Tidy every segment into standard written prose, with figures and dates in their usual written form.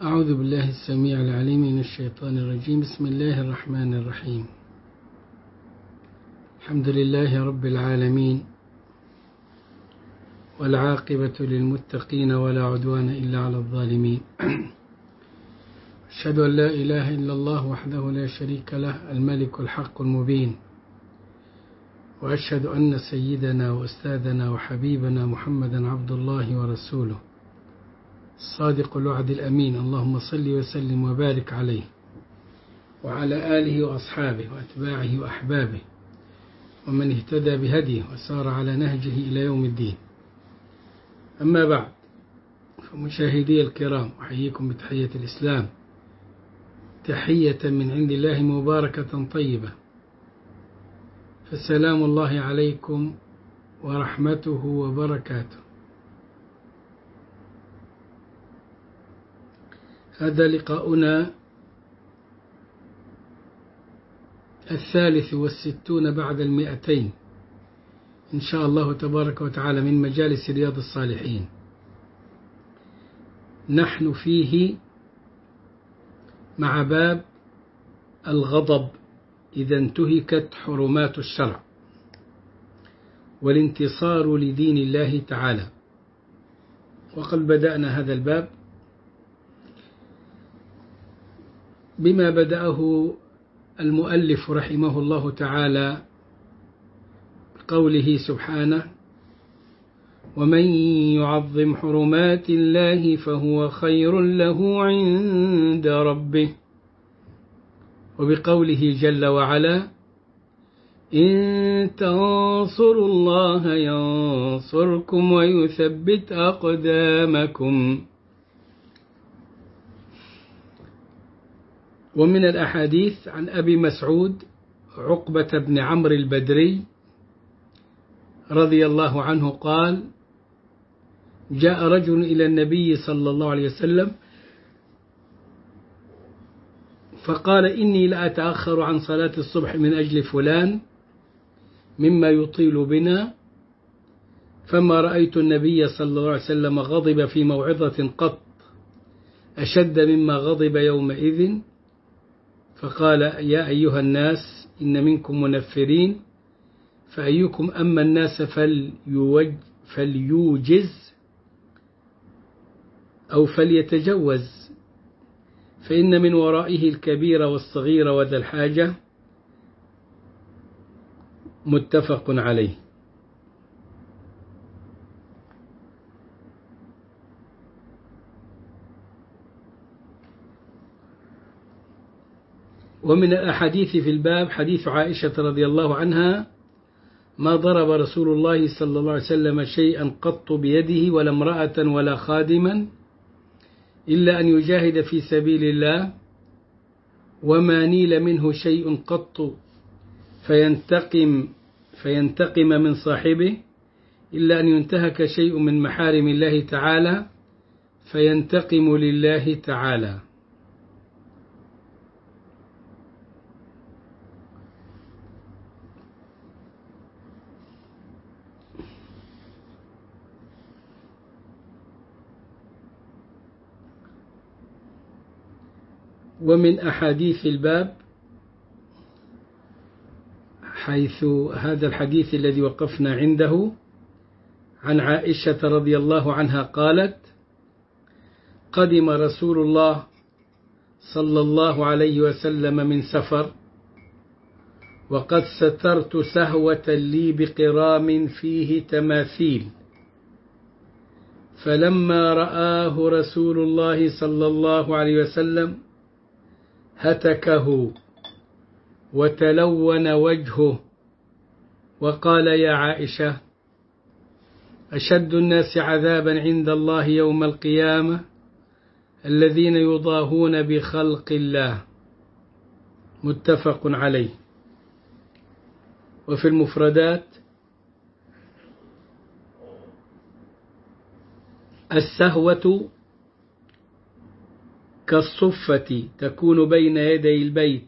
أعوذ بالله السميع العليم من الشيطان الرجيم. بسم الله الرحمن الرحيم. الحمد لله رب العالمين، والعاقبة للمتقين ولا عدوان إلا على الظالمين. أشهد أن لا إله إلا الله وحده لا شريك له الملك الحق المبين، وأشهد أن سيدنا وأستاذنا وحبيبنا محمدا عبد الله ورسوله الصادق الوعد الأمين. اللهم صل وسلم وبارك عليه وعلى آله وأصحابه وأتباعه وأحبابه ومن اهتدى بهديه وسار على نهجه إلى يوم الدين. أما بعد، فمشاهدي الكرام، أحييكم بتحية الإسلام، تحية من عند الله مباركة طيبة، فسلام الله عليكم ورحمته وبركاته. هذا لقاؤنا 63 بعد 200 إن شاء الله تبارك وتعالى من مجالس رياض الصالحين. نحن فيه مع باب الغضب إذا انتهكت حرمات الشرع والانتصار لدين الله تعالى. وقد بدأنا هذا الباب بما بدأه المؤلف رحمه الله تعالى بقوله سبحانه: ومن يعظم حرمات الله فهو خير له عند ربه، وبقوله جل وعلا: إن تنصروا الله ينصركم ويثبت أقدامكم. ومن الأحاديث عن أبي مسعود عقبة بن عمرو البدري رضي الله عنه قال: جاء رجل إلى النبي صلى الله عليه وسلم فقال: إني لأتأخر عن صلاة الصبح من أجل فلان مما يطيل بنا، فما رأيت النبي صلى الله عليه وسلم غضب في موعظة قط أشد مما غضب يومئذ، فقال: يا أيها الناس إن منكم منفرين، فأيكم أما الناس فليوجز أو فليتجوز، فإن من ورائه الكبير والصغير وذا الحاجة. متفق عليه. ومن الأحاديث في الباب حديث عائشة رضي الله عنها: ما ضرب رسول الله صلى الله عليه وسلم شيئا قط بيده ولا امرأة ولا خادما إلا أن يجاهد في سبيل الله، وما نيل منه شيء قط فينتقم من صاحبه إلا أن ينتهك شيء من محارم الله تعالى فينتقم لله تعالى. ومن أحاديث الباب حيث هذا الحديث الذي وقفنا عنده عن عائشة رضي الله عنها قالت: قدم رسول الله صلى الله عليه وسلم من سفر وقد سترت سهوة لي بقرام فيه تماثيل، فلما رآه رسول الله صلى الله عليه وسلم هتكه وتلون وجهه وقال: يا عائشة، أشد الناس عذابا عند الله يوم القيامة الذين يضاهون بخلق الله. متفق عليه. وفي المفردات: السهوة كالصفة تكون بين يدي البيت،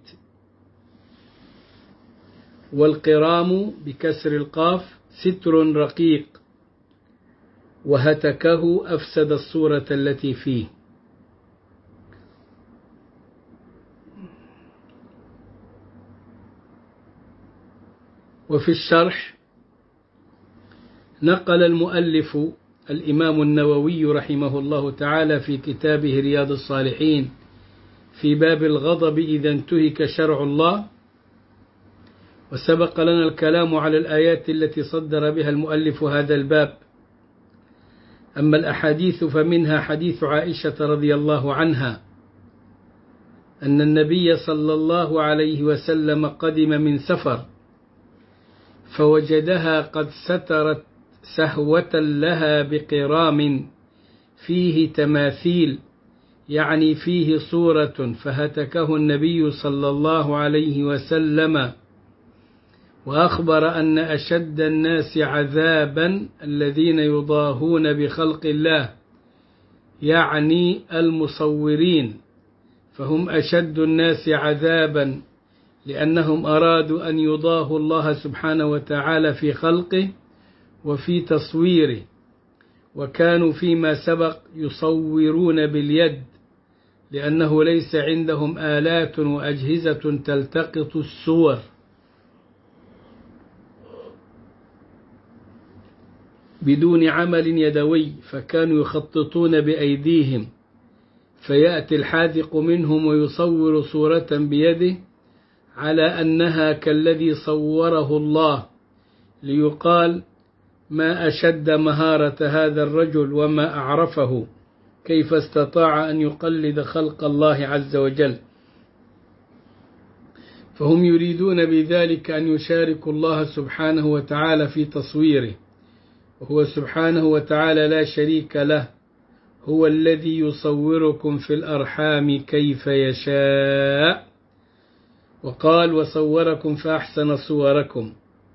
والقرام بكسر القاف ستر رقيق، وهتكه أفسد الصورة التي فيه. وفي الشرح نقل المؤلف الإمام النووي رحمه الله تعالى في كتابه رياض الصالحين في باب الغضب إذا انتهك شرع الله، وسبق لنا الكلام على الآيات التي صدر بها المؤلف هذا الباب. أما الأحاديث فمنها حديث عائشة رضي الله عنها أن النبي صلى الله عليه وسلم قدم من سفر فوجدها قد سترت سهوة لها بقرام فيه تماثيل، يعني فيه صورة، فهتكه النبي صلى الله عليه وسلم وأخبر أن أشد الناس عذابا الذين يضاهون بخلق الله، يعني المصورين، فهم أشد الناس عذابا لأنهم أرادوا أن يضاهوا الله سبحانه وتعالى في خلقه وفي تصويره، وكانوا فيما سبق يصورون باليد لأنه ليس عندهم آلات وأجهزة تلتقط الصور. بدون عمل يدوي، فكانوا يخططون بأيديهم، فيأتي الحاذق منهم ويصور صورة بيده على أنها كالذي صوره الله، ليقال ما أشد مهارة هذا الرجل وما أعرفه، كيف استطاع أن يقلد خلق الله عز وجل. فهم يريدون بذلك أن يشاركوا الله سبحانه وتعالى في تصويره، وهو سبحانه وتعالى لا شريك له، هو الذي يصوركم في الأرحام كيف يشاء، وقال وصوركم فأحسن صوركم.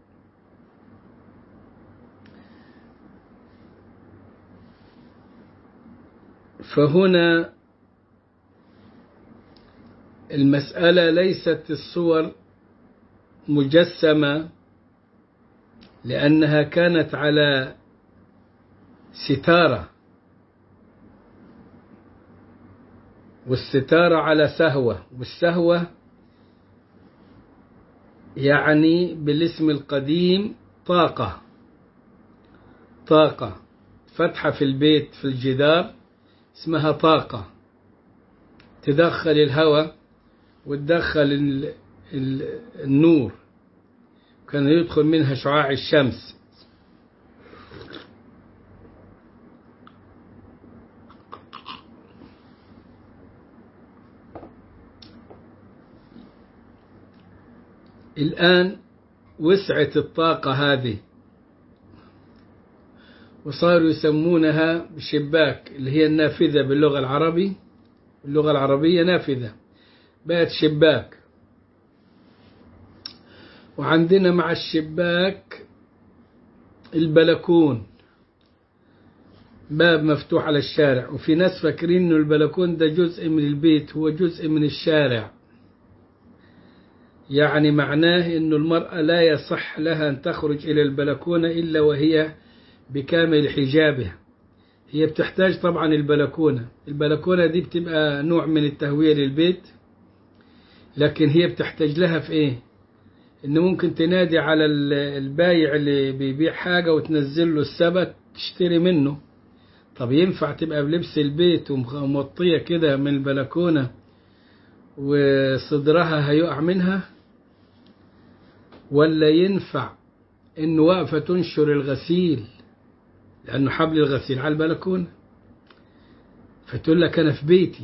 فهنا المسألة ليست الصور مجسمة، لأنها كانت على ستارة، والستارة على سهوة، والسهوة يعني بالاسم القديم طاقة فتحة في البيت في الجدار اسمها طاقة، تدخل الهواء وتدخل النور، كان يدخل منها شعاع الشمس. الآن وسعت الطاقة هذه وصاروا يسمونها بشباك، اللي هي النافذة باللغة العربية، اللغة العربية نافذة، بقت شباك. وعندنا مع الشباك البلكون، باب مفتوح على الشارع، وفي ناس فاكرين إنه البلكون ده جزء من البيت، هو جزء من الشارع، يعني معناه إنه المرأة لا يصح لها أن تخرج إلى البلكونة إلا وهي بكامل حجابها. هي بتحتاج طبعا البلكونة دي بتبقى نوع من التهوية للبيت، لكن هي بتحتاج لها في إيه؟ إنه ممكن تنادي على البايع اللي بيبيع حاجة وتنزل له السبت تشتري منه. طب ينفع تبقى بلبس البيت ومغطية كده من البلكونة وصدرها هيقع منها؟ ولا ينفع إنه واقفة تنشر الغسيل، لأنه حبل الغسيل على البلكونة، فتقول لك أنا في بيتي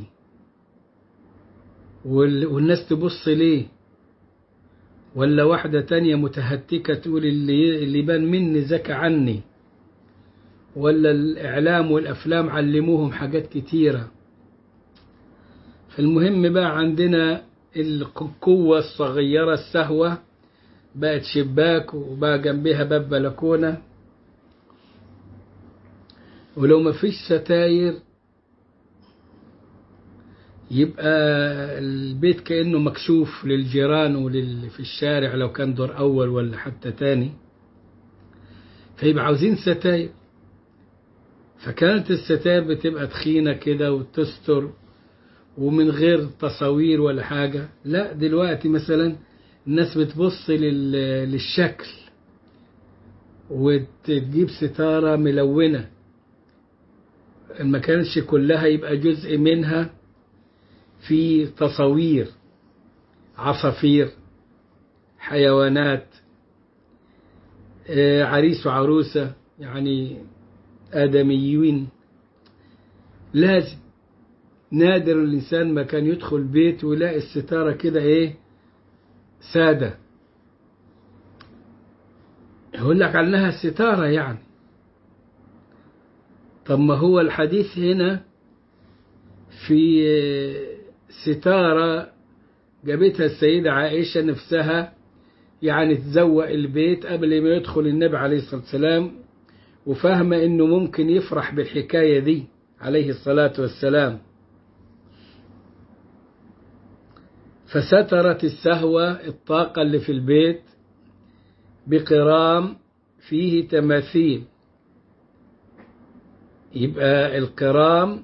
والناس تبص ليه؟ ولا واحدة تانية متهتكة تقول اللي بان مني زكى عني، ولا الإعلام والأفلام علموهم حاجات كتيرة. فالمهم بقى عندنا القوة الصغيرة السهوة بقت شباك، وبقى جنبها باب بلكونة، ولو ما فيش ستاير يبقى البيت كأنه مكشوف للجيران في الشارع لو كان دور أول ولا حتى تاني، فيبقى عاوزين ستاير. فكانت الستاير بتبقى تخينة كده وتستر ومن غير تصوير ولا حاجة. لا، دلوقتي مثلا الناس بتبص للشكل، وتجيب ستارة ملونة، ما كانش كلها، يبقى جزء منها في تصوير عصافير، حيوانات، عريس وعروسة يعني آدميين. لازم نادر الإنسان ما كان يدخل بيت ويلاقي الستارة كده إيه سادة، يقول لك عنها ستارة يعني. طب ما هو الحديث هنا في ستارة جابتها السيدة عائشة نفسها، يعني تزوق البيت قبل ما يدخل النبي عليه الصلاة والسلام، وفاهمة إنه ممكن يفرح بالحكاية دي عليه الصلاة والسلام، فسترت السهوة الطاقة اللي في البيت بقرام فيه تماثيل. يبقى القرام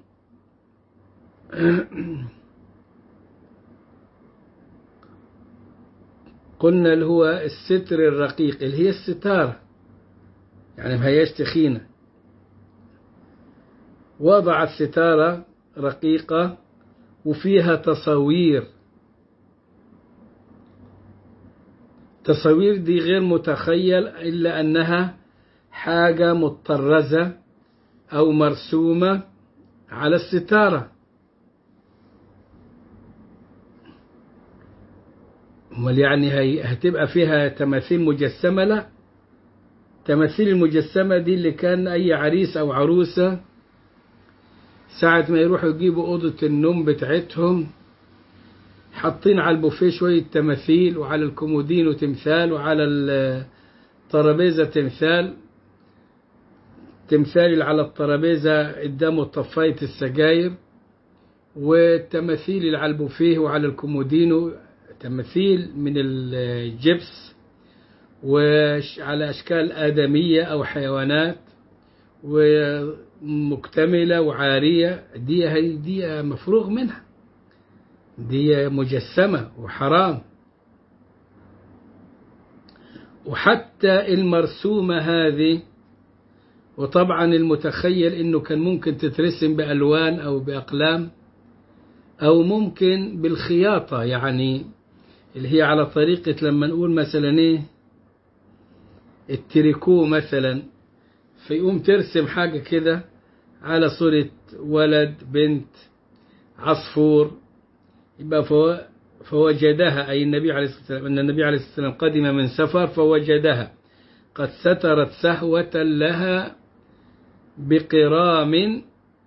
قلنا اللي هو الستر الرقيق، اللي هي الستارة يعني ما هياش تخينة. وضعت ستارة رقيقة وفيها تصوير. تصوير دي غير متخيل إلا أنها حاجة مطرزة أو مرسومة على الستارة. امال يعني هتبقى فيها تماثيل مجسمة؟ لا، تماثيل المجسمة دي اللي كان أي عريس أو عروسة ساعة ما يروحوا يجيبوا أوضة النوم بتاعتهم حاطين على البوفيه شوية تماثيل، وعلى الكومودينو تمثال، وعلى الطرابيزة تمثال على الطرابيزة قدامه طفاية السجاير، والتماثيل اللي على البوفيه وعلى الكومودينو تماثيل من الجبس وعلى أشكال آدمية أو حيوانات ومكتملة وعارية. دي مفروغ منها، دي مجسمة وحرام. وحتى المرسومة هذه، وطبعا المتخيل انه كان ممكن تترسم بألوان او بأقلام او ممكن بالخياطة، يعني اللي هي على طريقة لما نقول مثلا ايه التريكو مثلا، فيقوم ترسم حاجة كده على صورة ولد بنت عصفور، يبقى فوجدها، أي النبي عليه الصلاة والسلام، أن النبي عليه الصلاة والسلام قدم من سفر فوجدها قد سترت سهوة لها بقرام،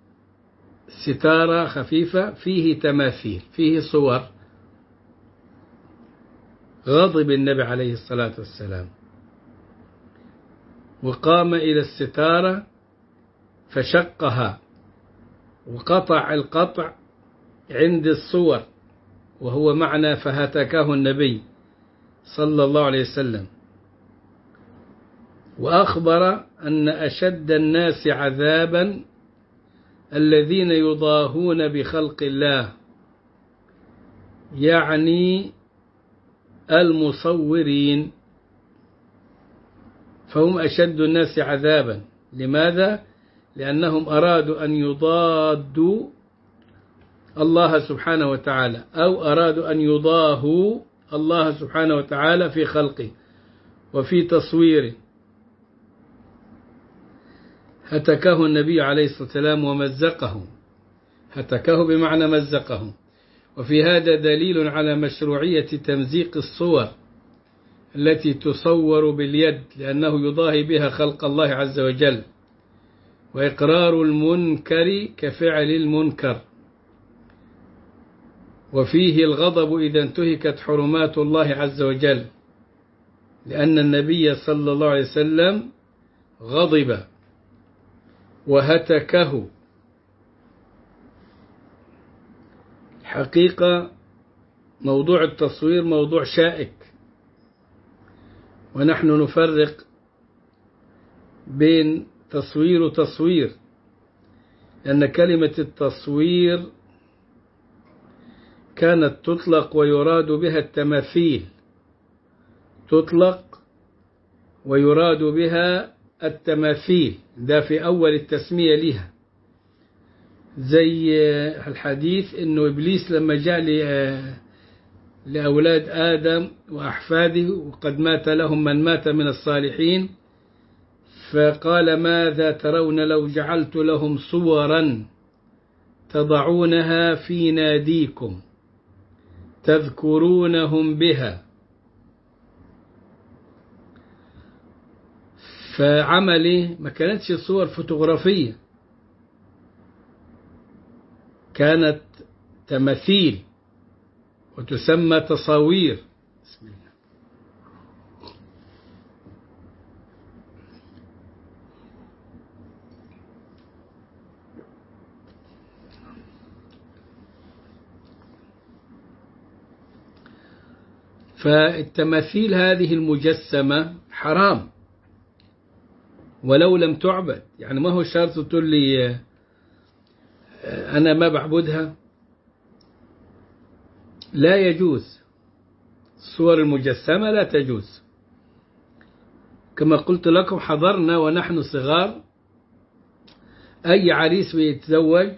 ستارة خفيفة فيه تماثيل، فيه صور. غضب النبي عليه الصلاة والسلام وقام إلى الستارة فشقها وقطع القطع عند الصور، وهو معنى فهتكه النبي صلى الله عليه وسلم. وأخبر أن أشد الناس عذابا الذين يضاهون بخلق الله، يعني المصورين، فهم أشد الناس عذابا. لماذا؟ لأنهم أرادوا أن يضادوا الله سبحانه وتعالى، أو أرادوا أن يضاهوا الله سبحانه وتعالى في خلقه وفي تصويره. هتكه النبي عليه الصلاة والسلام ومزقه، هتكه بمعنى مزقه. وفي هذا دليل على مشروعية تمزيق الصور التي تصور باليد، لأنه يضاهي بها خلق الله عز وجل، وإقرار المنكر كفعل المنكر. وفيه الغضب إذا انتهكت حرمات الله عز وجل، لأن النبي صلى الله عليه وسلم غضب وهتكه. حقيقة موضوع التصوير موضوع شائك، ونحن نفرق بين تصوير وتصوير، لأن كلمة التصوير كانت تطلق ويراد بها التماثيل، تطلق ويراد بها التماثيل، ده في أول التسمية لها. زي الحديث إنه إبليس لما جاء لأولاد آدم وأحفاده وقد مات لهم من مات من الصالحين، فقال ماذا ترون لو جعلت لهم صورا تضعونها في ناديكم تذكرونهم بها. فعمله ما كانتش صور فوتوغرافية، كانت تماثيل وتسمى تصاوير. بسم الله. فالتماثيل هذه المجسمة حرام ولو لم تعبد. يعني ما هو شرط تقول لي أنا ما بعبدها، لا يجوز. الصور المجسمة لا تجوز. كما قلت لكم حضرنا ونحن صغار أي عريس بيتزوج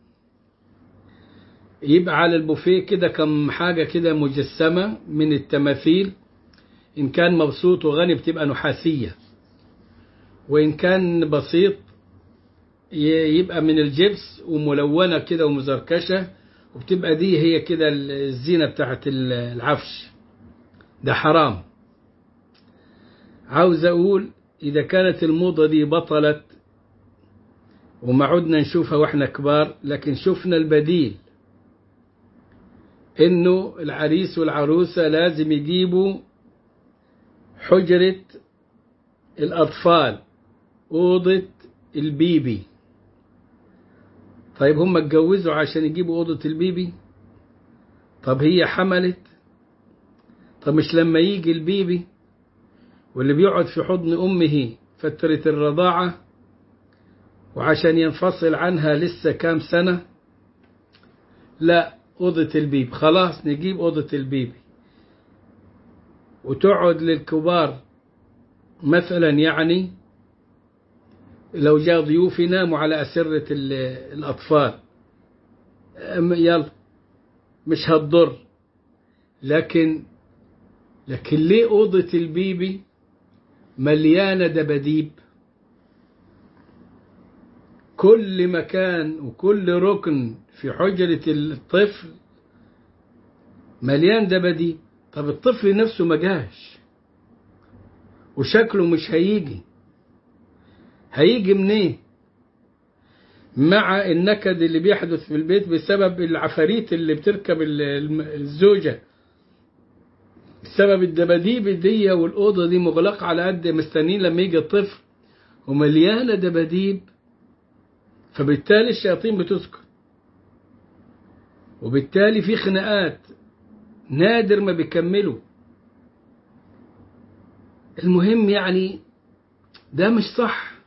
يبقى على البوفيه كده كم حاجة كده مجسمة من التماثيل، إن كان مبسوط وغني بتبقى نحاسية، وإن كان بسيط يبقى من الجبس وملونة كده ومزركشة، وبتبقى دي هي كده الزينة بتاعت العفش. ده حرام. عاوز أقول إذا كانت الموضة دي بطلت وما عدنا نشوفها وإحنا كبار، لكن شفنا البديل، إنه العريس والعروسة لازم يجيبوا حجرة الأطفال، أوضة البيبي. طيب هم اتجوزوا عشان يجيبوا أوضة البيبي؟ طب هي حملت؟ طب مش لما يجي البيبي واللي بيقعد في حضن أمه فترة الرضاعة وعشان ينفصل عنها لسه كام سنة؟ لا، أوضة البيبي خلاص نجيب أوضة البيبي. وتقعد للكبار مثلا، يعني لو جاء ضيوف يناموا على أسرة الأطفال، يلا مش هتضر. لكن ليه أوضة البيبي مليانة دباديب؟ كل مكان وكل ركن في حجرة الطفل مليان دباديب. طب الطفل نفسه ما جاش وشكله مش هيجي منين؟ مع النكد اللي بيحدث في البيت بسبب العفاريت اللي بتركب الزوجة، بسبب الدباديب دي، والأوضة دي مغلقة على قد مستنين لما يجي الطفل ومليانة دباديب. فبالتالي الشياطين بتسكت، وبالتالي في خناقات نادر ما بيكملوا. المهم يعني ده مش صح.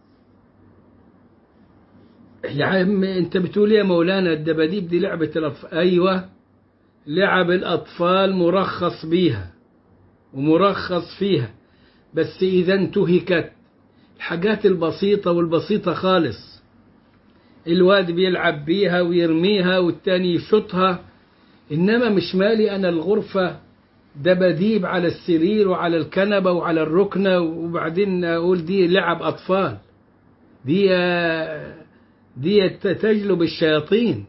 يا عم انت بتقول يا مولانا الدباديب دي لعبة الأطفال. أيوة، لعب الأطفال مرخص بيها ومرخص فيها، بس إذا انتهكت الحاجات البسيطة والبسيطة خالص، الواد بيلعب بيها ويرميها والتاني يشطها، إنما مش مالي أنا الغرفة دباديب على السرير وعلى الكنبة وعلى الركنة وبعدين أقول دي لعب أطفال. دي تجلب الشياطين.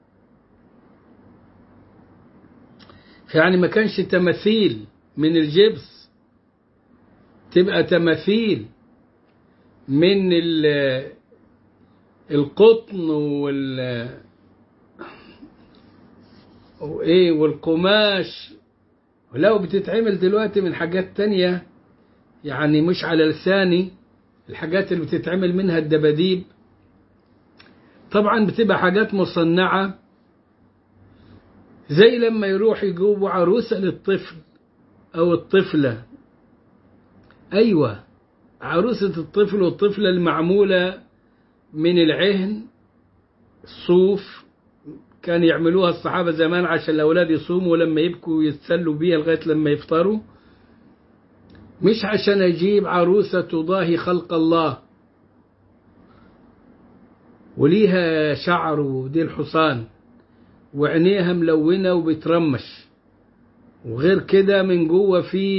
يعني ما كانش تماثيل من الجبس، تبقى تماثيل من القطن والقماش. ولو بتتعمل دلوقتي من حاجات تانية، يعني مش على لساني، الحاجات اللي بتتعمل منها الدباديب طبعا بتبقى حاجات مصنعة، زي لما يروح يجيبوا عروسة للطفل أو الطفلة. أيوة، عروسة الطفل والطفلة المعمولة من العهن، الصوف، كان يعملوها الصحابة زمان عشان الأولاد يصوموا ولما يبكوا يتسلوا بيها لغاية لما يفطروا. مش عشان أجيب عروسة تضاهي خلق الله وليها شعر ودي الحصان وعينيها ملونة وبترمش، وغير كده من جوه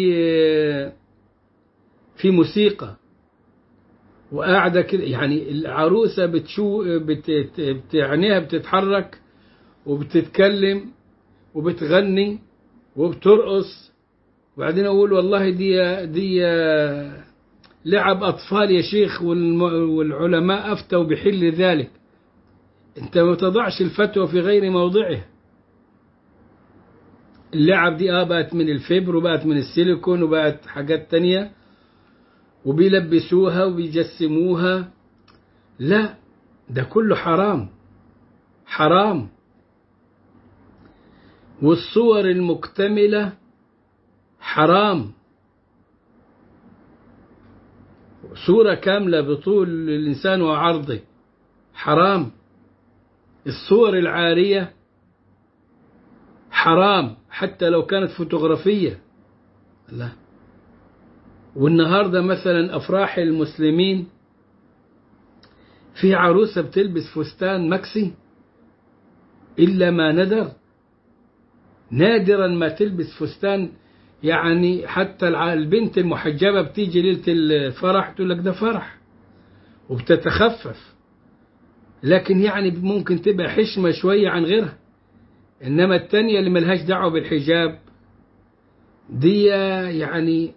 في موسيقى وقاعدة كده. يعني العروسة عينيها بتتحرك وبتتكلم وبتغني وبترقص، وبعدين أقول والله دي لعب أطفال يا شيخ، والعلماء أفتوا بحل ذلك. أنت ما تضعش الفتوى في غير موضعه. اللعب دي بقت من الفبر وبقت من السيليكون وبقت حاجات تانية وبيلبسوها وبيجسموها. لا، ده كله حرام حرام. والصور المكتملة حرام، صورة كاملة بطول الإنسان وعرضه حرام. الصور العارية حرام حتى لو كانت فوتوغرافية. لا. والنهاردة مثلا أفراح المسلمين في عروسة بتلبس فستان مكسي، إلا ما ندر، نادرا ما تلبس فستان. يعني حتى البنت المحجبة بتيجي ليلة الفرح تقول لك ده فرح وبتتخفف، لكن يعني ممكن تبقى حشمة شوية عن غيرها. إنما التانية اللي ملهاش دعوة بالحجاب دي يعني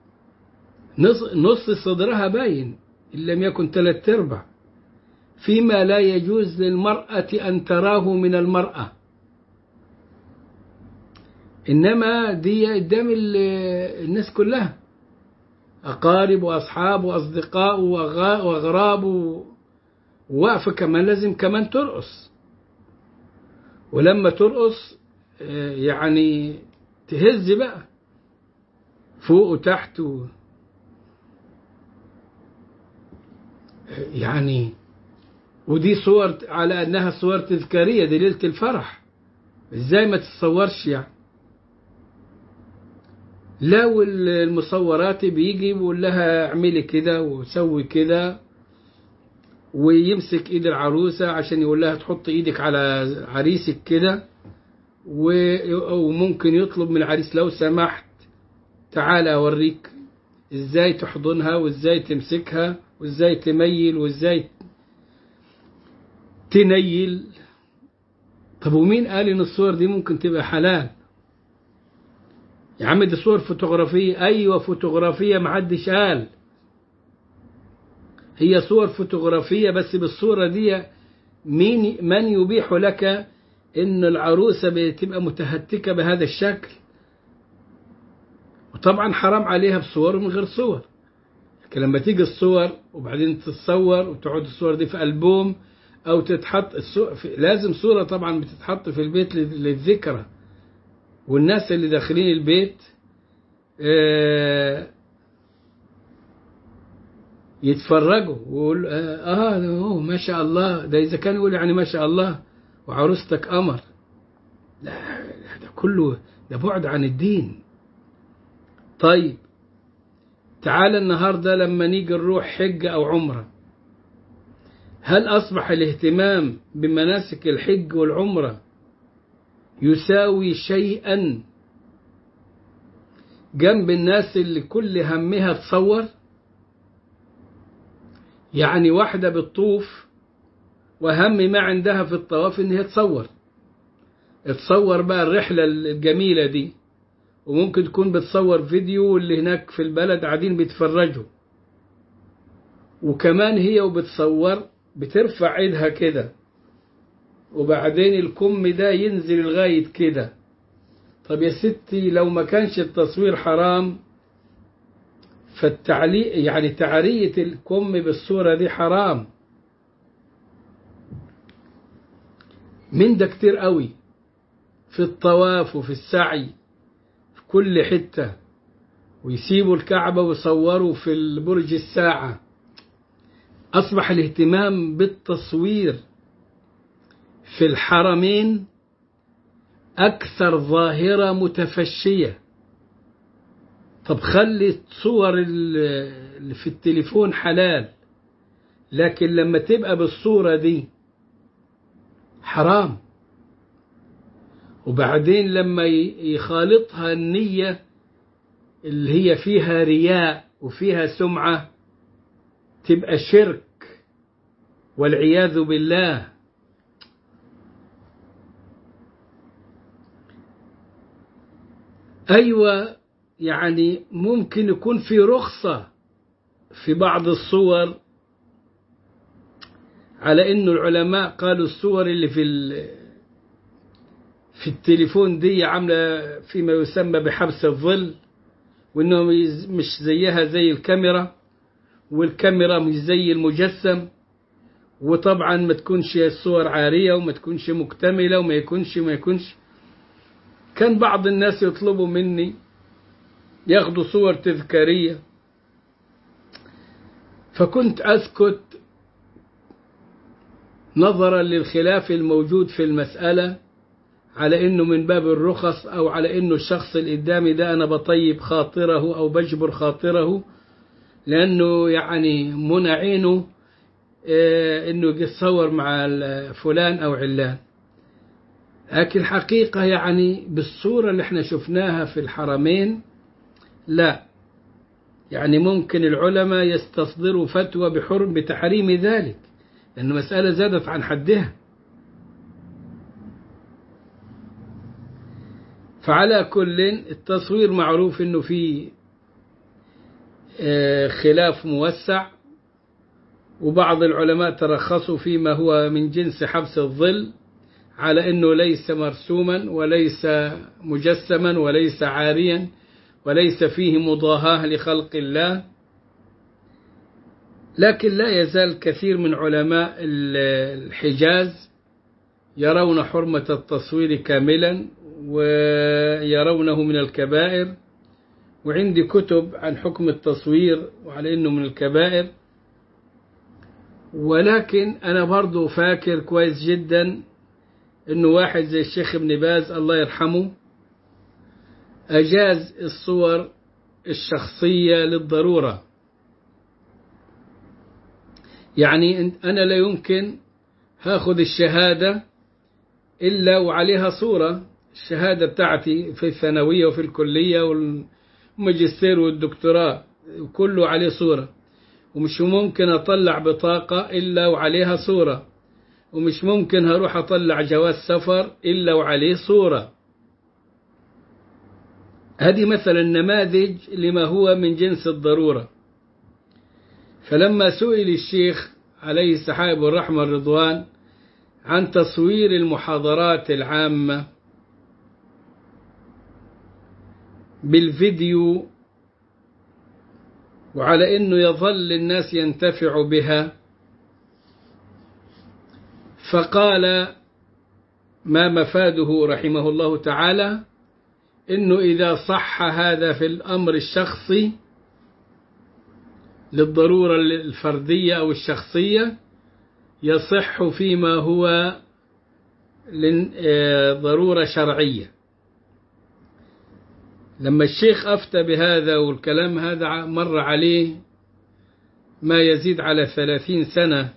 نص صدرها باين إن لم يكن 3/4، فيما لا يجوز للمرأة أن تراه من المرأة. إنما دي قدام الناس كلها، أقارب وأصحاب وأصدقاء وأغراب، وواقفة كمان لازم كمان ترقص. ولما ترقص يعني تهز بقى فوق وتحت يعني. ودي صور على أنها صور تذكارية، دي ليلة الفرح، إزاي ما تتصورش يعني. لو المصورات بيجي بيقول لها اعملي كده وسوي كده، ويمسك ايد العروسة عشان يقول لها تحط ايدك على عريسك كده، وممكن يطلب من العريس لو سمحت تعال اوريك ازاي تحضنها وازاي تمسكها وازاي تميل وازاي تنيل. طب ومين قال ان الصور دي ممكن تبقى حلال؟ يا عم دي صور فوتوغرافية. أيوة فوتوغرافية، محدش قال. هي صور فوتوغرافية، بس بالصورة دي من يبيح لك إن العروسة بتبقى متهتكة بهذا الشكل؟ وطبعا حرام عليها بصور ومن غير صور. لكن لما تيجي الصور وبعدين تتصور وتقعد الصور دي في ألبوم أو تتحط لازم صورة طبعا بتتحط في البيت للذكرى، والناس اللي داخلين البيت يتفرجوا ويقول ما شاء الله. ده إذا كان يقول يعني ما شاء الله وعروستك قمر. لا، ده كله ده بعد عن الدين. طيب تعال النهاردة لما نيجي نروح حج أو عمرة، هل أصبح الاهتمام بمناسك الحج والعمرة يساوي شيئا جنب الناس اللي كل همها تصور؟ يعني واحدة بتطوف وهم ما عندها في الطواف ان هي تصور بقى الرحلة الجميلة دي، وممكن تكون بتصور فيديو واللي هناك في البلد قاعدين بيتفرجوا، وكمان هي وبتصور بترفع ايدها كده وبعدين الكم ده ينزل لغاية كده. طب يا ستي لو ما كانش التصوير حرام فالتعليق يعني تعرية الكم بالصورة دي حرام. من ده كتير قوي في الطواف وفي السعي في كل حتة، ويسيبوا الكعبة ويصوروا في البرج الساعة. أصبح الاهتمام بالتصوير في الحرمين أكثر ظاهرة متفشية. طب خلي الصور اللي في التليفون حلال، لكن لما تبقى بالصورة دي حرام. وبعدين لما يخالطها النية اللي هي فيها رياء وفيها سمعة تبقى شرك والعياذ بالله. أيوة، يعني ممكن يكون في رخصة في بعض الصور، على إنه العلماء قالوا الصور اللي في التليفون دي عاملة فيما يسمى بحبس الظل، وإنه مش زيها زي الكاميرا، والكاميرا مش زي المجسم، وطبعا ما تكونش الصور عارية وما تكونش مكتملة وما يكونش. كان بعض الناس يطلبوا مني ياخدوا صور تذكارية، فكنت أسكت نظرا للخلاف الموجود في المسألة، على إنه من باب الرخص، أو على إنه الشخص اللي قدامي ده أنا بطيب خاطره أو بجبر خاطره، لأنه يعني منع عينه إنه يتصور مع فلان أو علان. لكن الحقيقة يعني بالصورة اللي احنا شفناها في الحرمين لا، يعني ممكن العلماء يستصدروا فتوى بتحريم ذلك، لأن المسألة زادت عن حدها. فعلى كل التصوير معروف إنه في خلاف موسع، وبعض العلماء ترخصوا فيما هو من جنس حبس الظل، على أنه ليس مرسوما وليس مجسما وليس عاريا وليس فيه مضاهاة لخلق الله. لكن لا يزال كثير من علماء الحجاز يرون حرمة التصوير كاملا ويرونه من الكبائر، وعندي كتب عن حكم التصوير وعلى أنه من الكبائر. ولكن أنا برضو فاكر كويس جدا أنه واحد زي الشيخ ابن باز الله يرحمه أجاز الصور الشخصية للضرورة. يعني أنا لا يمكن هاخد الشهادة إلا وعليها صورة، الشهادة بتاعتي في الثانوية وفي الكلية والماجستير والدكتوراه كله عليه صورة، ومش ممكن أطلع بطاقة إلا وعليها صورة، ومش ممكن هروح أطلع جواز سفر إلا وعليه صورة. هذه مثلا نماذج لما هو من جنس الضرورة. فلما سئل الشيخ عليه السحاب والرحمة الرضوان عن تصوير المحاضرات العامة بالفيديو وعلى أنه يظل الناس ينتفع بها، فقال ما مفاده رحمه الله تعالى إنه إذا صح هذا في الأمر الشخصي للضرورة الفردية أو الشخصية يصح فيما هو ضرورة شرعية. لما الشيخ أفتى بهذا والكلام هذا مر عليه ما يزيد على 30 سنة،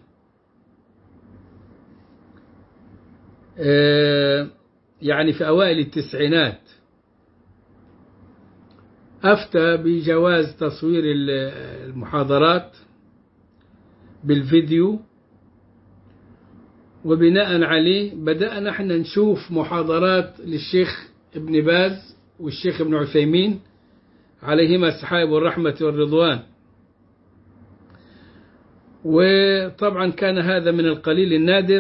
يعني في أوائل التسعينات، أفتى بجواز تصوير المحاضرات بالفيديو، وبناء عليه بدأنا احنا نشوف محاضرات للشيخ ابن باز والشيخ ابن عثيمين عليهما السحاب والرحمة والرضوان. وطبعا كان هذا من القليل النادر،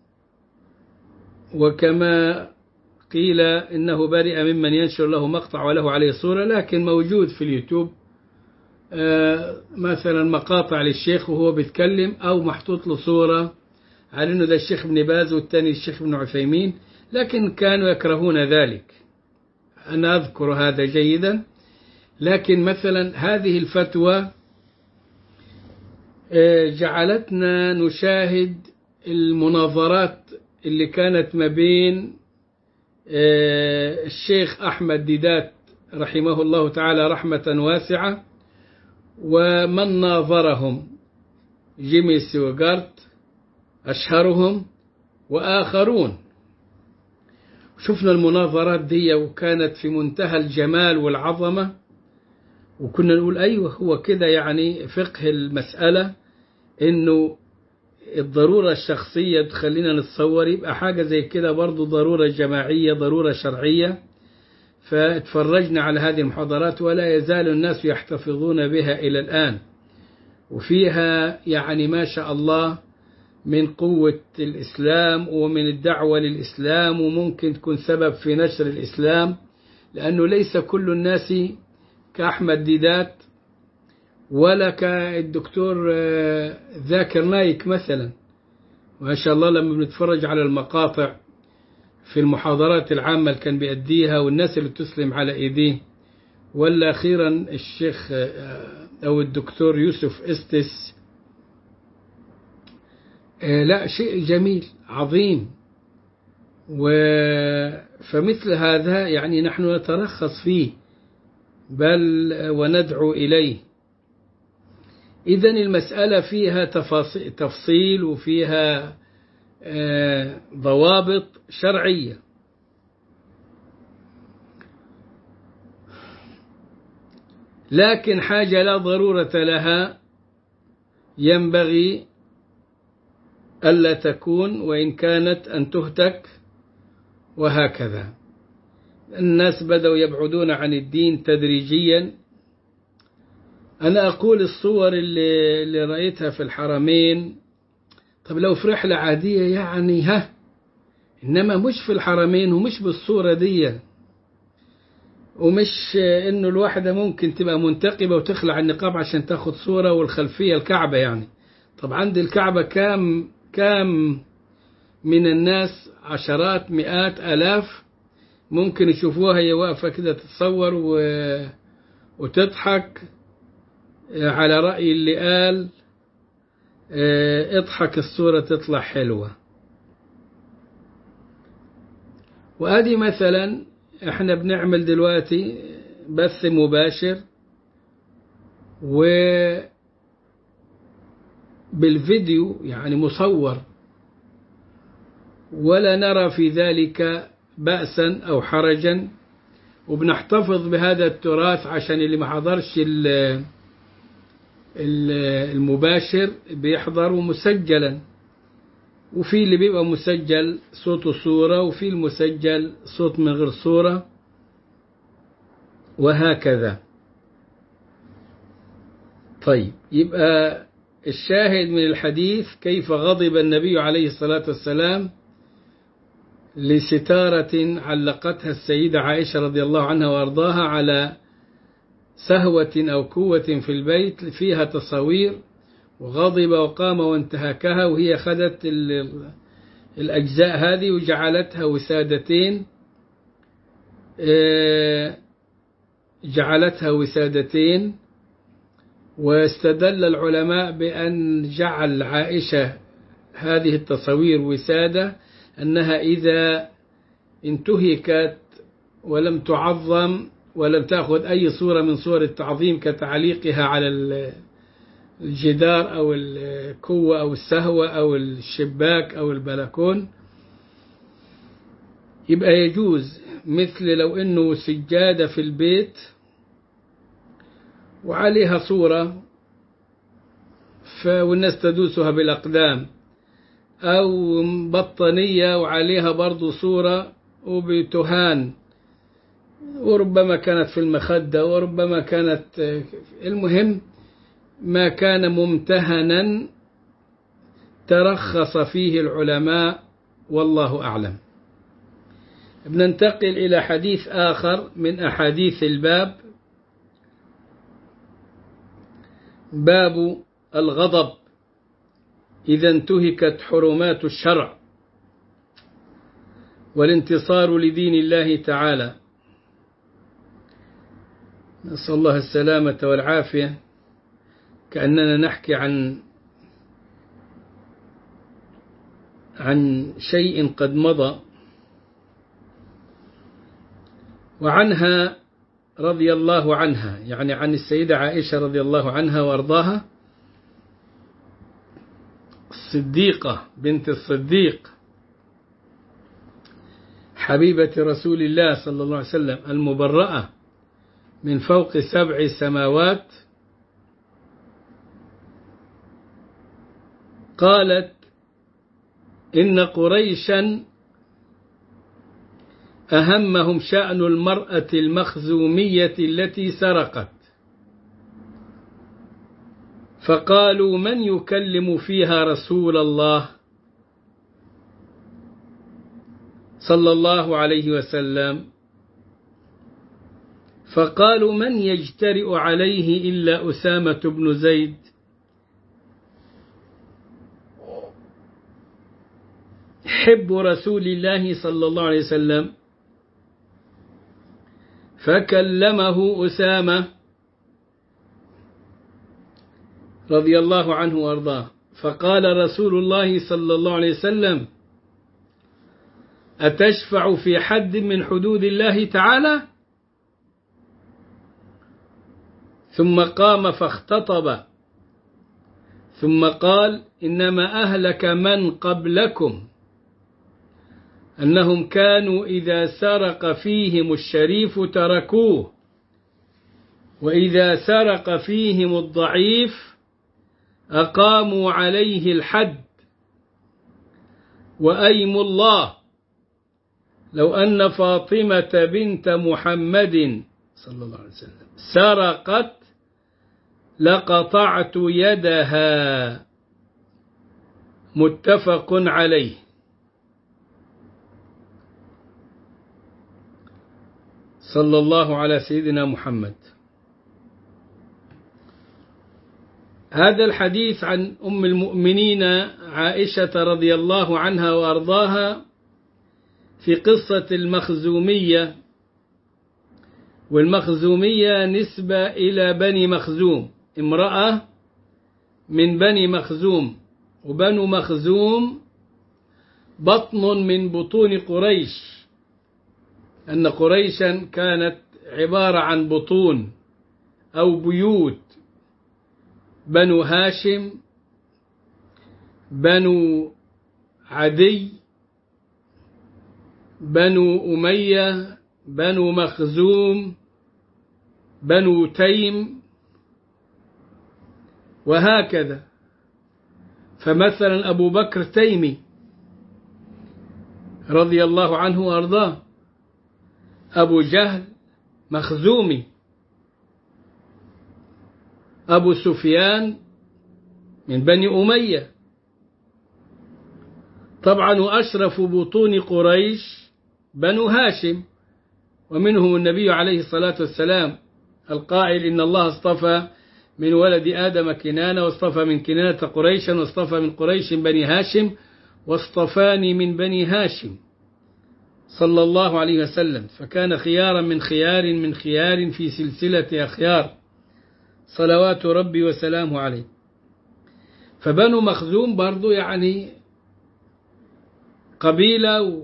وكما قيل إنه برئ ممن ينشر له مقطع وله عليه صورة، لكن موجود في اليوتيوب مثلا مقاطع للشيخ وهو بيتكلم، أو محطوط له صورة على أنه ده الشيخ ابن باز والثاني الشيخ ابن عثيمين، لكن كانوا يكرهون ذلك. أنا أذكر هذا جيدا. لكن مثلا هذه الفتوى جعلتنا نشاهد المناظرات اللي كانت ما بين الشيخ أحمد ديدات رحمه الله تعالى رحمة واسعة، ومن ناظرهم جيمي سوغارت أشهرهم وآخرون. شفنا المناظرات دي وكانت في منتهى الجمال والعظمة، وكنا نقول أيوة هو كده، يعني فقه المسألة إنه الضرورة الشخصية تخلينا نتصور، يبقى حاجة زي كده برضو ضرورة جماعية، ضرورة شرعية. فاتفرجنا على هذه المحاضرات ولا يزال الناس يحتفظون بها إلى الآن، وفيها يعني ما شاء الله من قوة الإسلام ومن الدعوة للإسلام، وممكن تكون سبب في نشر الإسلام، لأنه ليس كل الناس كأحمد ديدات ولا كالدكتور ذاكر نايك مثلا. ما شاء الله لما بنتفرج على المقاطع في المحاضرات العامة اللي كان بيأديها والناس اللي تسلم على إيديه، ولا أخيرا الشيخ أو الدكتور يوسف استس، لا شيء جميل عظيم. فمثل هذا يعني نحن نترخص فيه بل وندعو إليه. إذن المسألة فيها تفصيل وفيها ضوابط شرعية. لكن حاجة لا ضرورة لها ينبغي ألا تكون، وإن كانت أن تهتك، وهكذا. الناس بدأوا يبعدون عن الدين تدريجيا. أنا أقول الصور اللي رأيتها في الحرمين، طب لو في رحلة عادية يعني إنما مش في الحرمين ومش بالصورة دي، ومش إنه الواحدة ممكن تبقى منتقبة وتخلع النقاب عشان تاخد صورة والخلفية الكعبة. يعني طب عند الكعبة كام من الناس، عشرات مئات آلاف، ممكن يشوفوها هي واقفة كده تتصور وتضحك، على رأي اللي قال اضحك الصورة تطلع حلوة. وادي مثلا احنا بنعمل دلوقتي بث مباشر وبالفيديو يعني مصور، ولا نرى في ذلك بأسا أو حرجا، وبنحتفظ بهذا التراث عشان اللي ما حضرش المباشر بيحضروا مسجلا، وفي اللي بيبقى مسجل صوت وصورة، وفي المسجل صوت من غير صورة، وهكذا. طيب، يبقى الشاهد من الحديث كيف غضب النبي عليه الصلاة والسلام لستارة علقتها السيدة عائشة رضي الله عنها وأرضاها على سهوة أو كوة في البيت فيها تصاوير، وغضب وقام وانتهكها، وهي خدت الأجزاء هذه وجعلتها وسادتين، واستدل العلماء بأن جعل عائشة هذه التصاوير وسادة أنها إذا انتهكت ولم تعظم ولم تأخذ أي صورة من صور التعظيم كتعليقها على الجدار أو الكوة أو السهوة أو الشباك أو البلكون، يبقى يجوز. مثل لو أنه سجادة في البيت وعليها صورة والناس تدوسها بالأقدام، أو بطانية وعليها برضو صورة وبتهان، وربما كانت في المخدة وربما كانت، المهم ما كان ممتهنا ترخص فيه العلماء، والله أعلم. بننتقل إلى حديث آخر من أحاديث الباب، باب الغضب إذا انتهكت حرمات الشرع والانتصار لدين الله تعالى. نسأل الله السلامة والعافية. كأننا نحكي عن شيء قد مضى. وعنها رضي الله عنها، يعني عن السيدة عائشة رضي الله عنها وأرضاها، الصديقة بنت الصديق حبيبة رسول الله صلى الله عليه وسلم المبرأة من فوق 7 سماوات، قالت: إن قريشا أهمهم شأن المرأة المخزومية التي سرقت، فقالوا: من يكلم فيها رسول الله صلى الله عليه وسلم؟ فقالوا: من يجترئ عليه إلا أسامة بن زيد، حب رسول الله صلى الله عليه وسلم. فكلمه أسامة رضي الله عنه وارضاه، فقال رسول الله صلى الله عليه وسلم: أتشفع في حد من حدود الله تعالى؟ ثم قام فاختطب، ثم قال: إنما أهلك من قبلكم أنهم كانوا إذا سرق فيهم الشريف تركوه، وإذا سرق فيهم الضعيف أقاموا عليه الحد. وأيم الله لو أن فاطمة بنت محمد صلى الله عليه وسلم سرقت لقطعت يدها. متفق عليه. صلى الله على سيدنا محمد. هذا الحديث عن أم المؤمنين عائشة رضي الله عنها وأرضاها في قصة المخزومية، والمخزومية نسبة إلى بني مخزوم، امرأة من بني مخزوم، وبنو مخزوم بطن من بطون قريش، أن قريشا كانت عبارة عن بطون أو بيوت، بنو هاشم، بنو عدي، بنو أمية، بنو مخزوم، بنو تيم، وهكذا. فمثلا أبو بكر تيمي رضي الله عنه وأرضاه، أبو جهل مخزومي، أبو سفيان من بني أمية. طبعا وأشرف بطون قريش بنو هاشم، ومنهم النبي عليه الصلاة والسلام القائل: إن الله اصطفى من ولد آدم كنانة، واصطفى من كنانة قريشا، واصطفى من قريش بني هاشم، واصطفاني من بني هاشم، صلى الله عليه وسلم. فكان خيارا من خيار من خيار في سلسلة أخيار، صلوات ربي وسلامه عليه. فبنو مخزوم برضو يعني قبيلة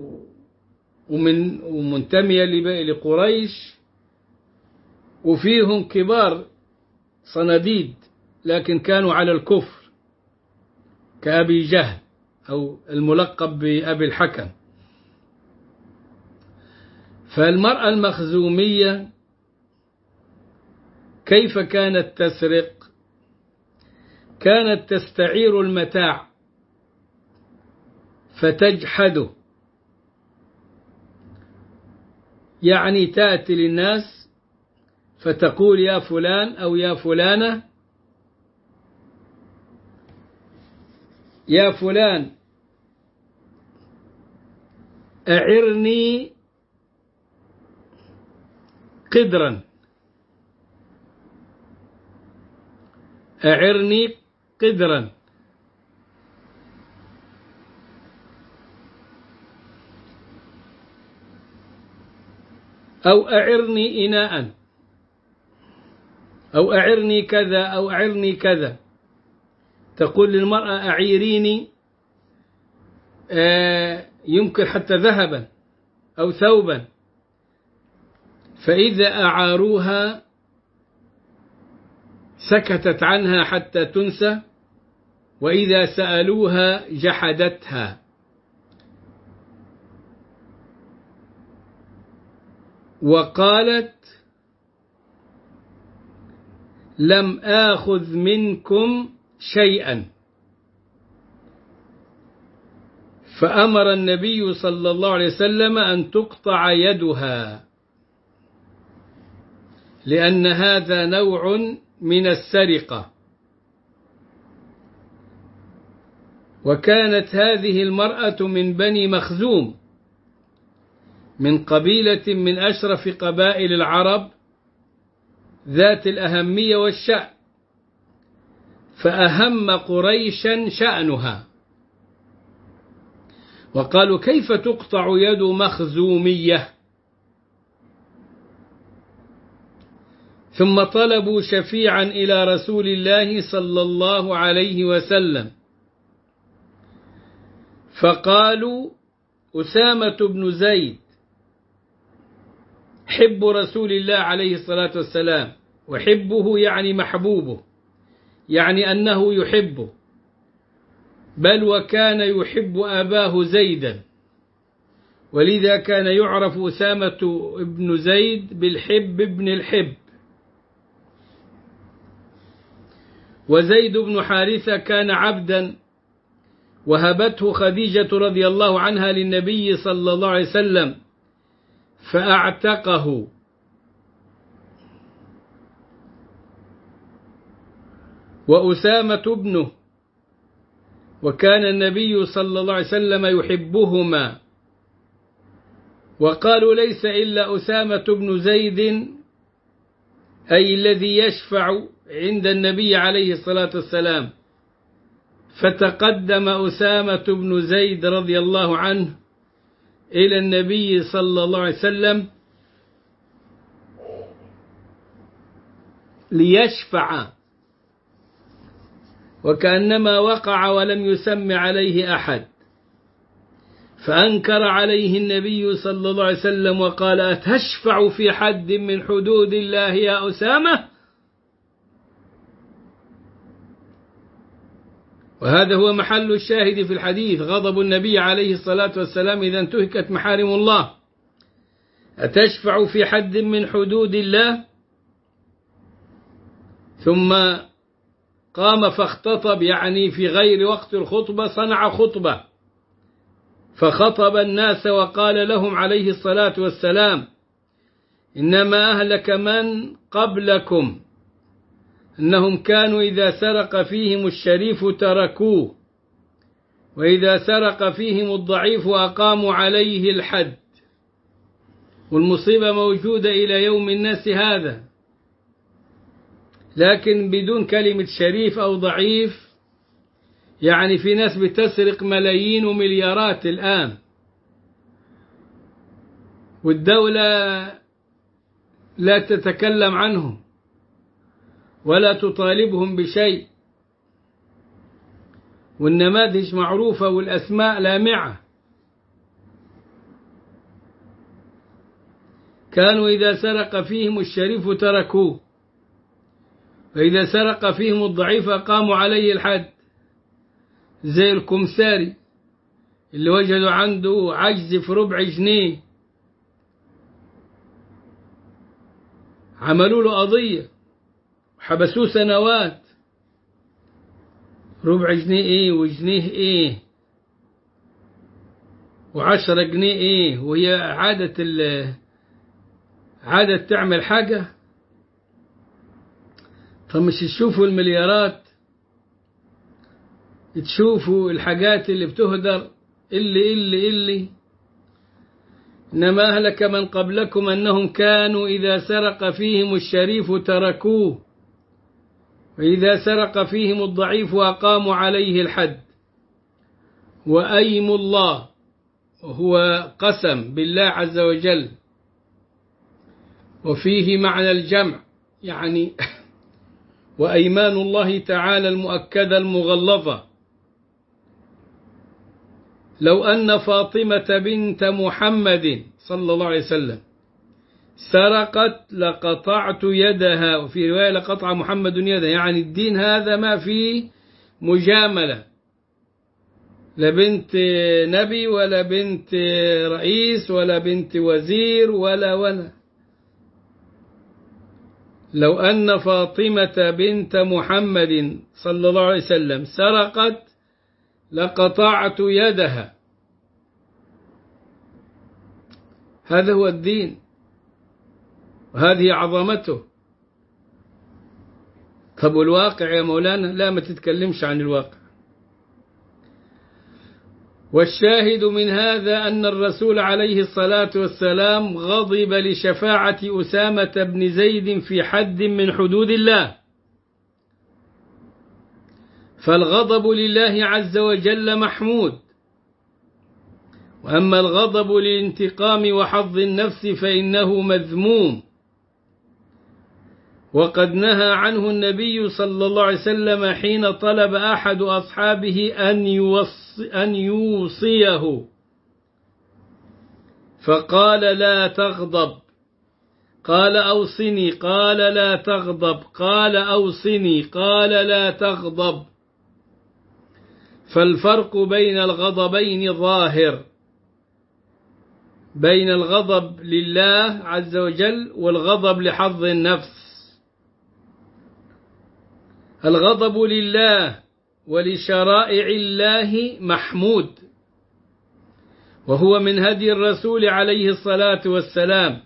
ومنتمية لقريش، وفيهم كبار صناديد لكن كانوا على الكفر، كأبي جهل أو الملقب بأبي الحكم. فالمرأة المخزومية كيف كانت تسرق؟ كانت تستعير المتاع فتجحده، يعني تأتي للناس فتقول: يا فلان أو يا فلانة، يا فلان أعرني قدرا، أعرني قدرا، أو أعرني إناء، أو أعرني كذا، أو أعرني كذا. تقول للمرأة: أعيريني، يمكن حتى ذهبا أو ثوبا، فإذا أعاروها سكتت عنها حتى تنسى، وإذا سألوها جحدتها. وقالت: لم آخذ منكم شيئا. فأمر النبي صلى الله عليه وسلم أن تقطع يدها، لأن هذا نوع من السرقة. وكانت هذه المرأة من بني مخزوم، من قبيلة من أشرف قبائل العرب ذات الأهمية والشأن، فأهم قريشا شأنها، وقالوا: كيف تقطع يد مخزومية؟ ثم طلبوا شفيعا إلى رسول الله صلى الله عليه وسلم، فقالوا: أسامة بن زيد حب رسول الله عليه الصلاة والسلام، وحبه يعني محبوبه، يعني أنه يحبه، بل وكان يحب أباه زيدا، ولذا كان يعرف أسامة بن زيد بالحب ابن الحب. وزيد بن حارثة كان عبدا، وهبته خديجة رضي الله عنها للنبي صلى الله عليه وسلم فأعتقه. وأسامة ابنه، وكان النبي صلى الله عليه وسلم يحبهما. وقالوا: ليس إلا أسامة بن زيد، أي الذي يشفع عند النبي عليه الصلاة والسلام. فتقدم أسامة بن زيد رضي الله عنه إلى النبي صلى الله عليه وسلم ليشفع، وكأنما وقع ولم يسم عليه أحد. فأنكر عليه النبي صلى الله عليه وسلم وقال: أتشفع في حد من حدود الله يا أسامة؟ وهذا هو محل الشاهد في الحديث، غضب النبي عليه الصلاة والسلام إذا انتهكت محارم الله. أتشفع في حد من حدود الله؟ ثم قام فاختطب، يعني في غير وقت الخطبة صنع خطبة، فخطب الناس وقال لهم عليه الصلاة والسلام: إنما أهلك من قبلكم أنهم كانوا إذا سرق فيهم الشريف تركوه، وإذا سرق فيهم الضعيف أقاموا عليه الحد. والمصيبة موجودة إلى يوم الناس هذا، لكن بدون كلمة شريف أو ضعيف. يعني في ناس بتسرق ملايين ومليارات الآن، والدولة لا تتكلم عنهم ولا تطالبهم بشيء، والنماذج معروفة والأسماء لامعة. كانوا إذا سرق فيهم الشريف تركوه، وإذا سرق فيهم الضعيف قاموا عليه الحد. زي الكمساري اللي وجدوا عنده عجز في ربع جنيه، عملوا له قضية وحبسوه سنوات. ربع جنيه ايه وجنيه ايه و10 جنيه ايه، وهي عادة تعمل حاجة؟ طب مش تشوفوا المليارات، تشوفوا الحاجات اللي بتهدر اللي إنما أهلك من قبلكم أنهم كانوا إذا سرق فيهم الشريف تركوه، وإذا سرق فيهم الضعيف أقاموا عليه الحد. وأيم الله، وهو قسم بالله عز وجل، وفيه معنى الجمع، يعني وأيمان الله تعالى المؤكدة المغلظة. لو أن فاطمة بنت محمد صلى الله عليه وسلم سرقت لقطعت يدها، وفي رواية لقطع محمد يدها، يعني الدين هذا ما فيه مجاملة، لا بنت نبي ولا بنت رئيس ولا بنت وزير ولا. لو أن فاطمة بنت محمد صلى الله عليه وسلم سرقت لقطعت يدها. هذا هو الدين وهذه عظمته. طب والواقع يا مولانا؟ لا، ما تتكلمش عن الواقع. والشاهد من هذا أن الرسول عليه الصلاة والسلام غضب لشفاعة أسامة بن زيد في حد من حدود الله، فالغضب لله عز وجل محمود، وأما الغضب للانتقام وحظ النفس فإنه مذموم، وقد نهى عنه النبي صلى الله عليه وسلم حين طلب أحد أصحابه أن يوصيه فقال لا تغضب، قال أوصني، قال لا تغضب، قال أوصني، قال لا تغضب. فالفرق بين الغضبين ظاهر، بين الغضب لله عز وجل والغضب لحظ النفس. الغضب لله ولشرائع الله محمود، وهو من هدي الرسول عليه الصلاة والسلام،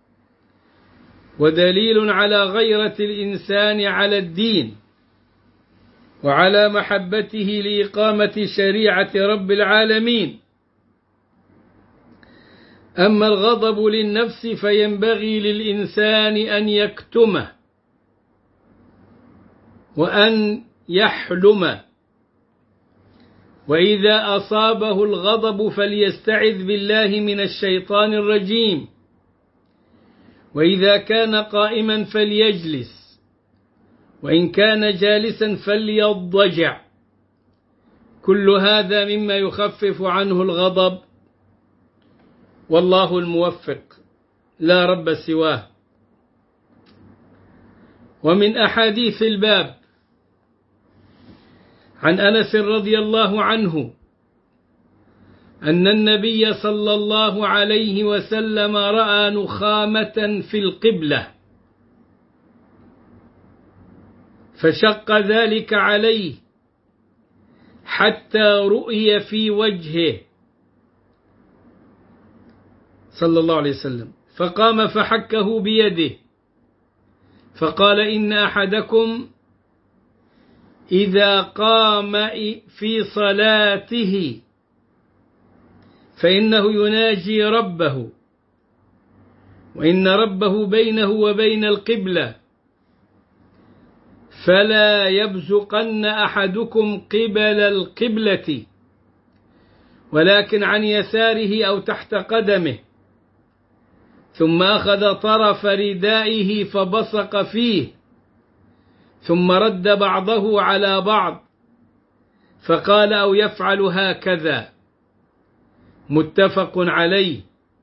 ودليل على غيرة الإنسان على الدين وعلى محبته لإقامة شريعة رب العالمين. أما الغضب للنفس فينبغي للإنسان أن يكتمه وأن يحلم، وإذا أصابه الغضب فليستعذ بالله من الشيطان الرجيم، وإذا كان قائما فليجلس، وإن كان جالسا فليضجع. كل هذا مما يخفف عنه الغضب، والله الموفق لا رب سواه. ومن أحاديث الباب عن أنس رضي الله عنه أن النبي صلى الله عليه وسلم رأى نخامة في القبلة فشق ذلك عليه حتى رؤي في وجهه صلى الله عليه وسلم، فقام فحكه بيده فقال إن أحدكم إذا قام في صلاته فإنه يناجي ربه، وإن ربه بينه وبين القبلة، فلا يبزقن أحدكم قبل القبلة ولكن عن يساره أو تحت قدمه. ثم أخذ طرف ردائه فبصق فيه، ثم رد بعضه على بعض فقال أو يفعل هكذا. متفق عليه.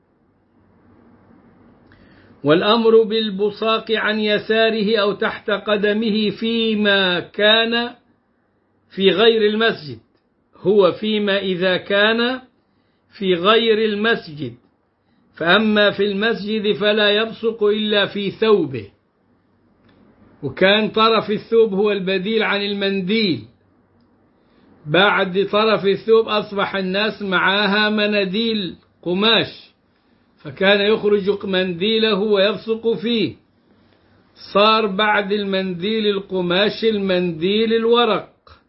والأمر بالبصاق عن يساره أو تحت قدمه فيما كان في غير المسجد، هو فيما إذا كان في غير المسجد، فأما في المسجد فلا يبصق إلا في ثوبه، وكان طرف الثوب هو البديل عن المنديل. بعد طرف الثوب أصبح الناس معاها مناديل قماش، فكان يخرج منديله ويبصق فيه. صار بعد المنديل القماش المنديل الورق،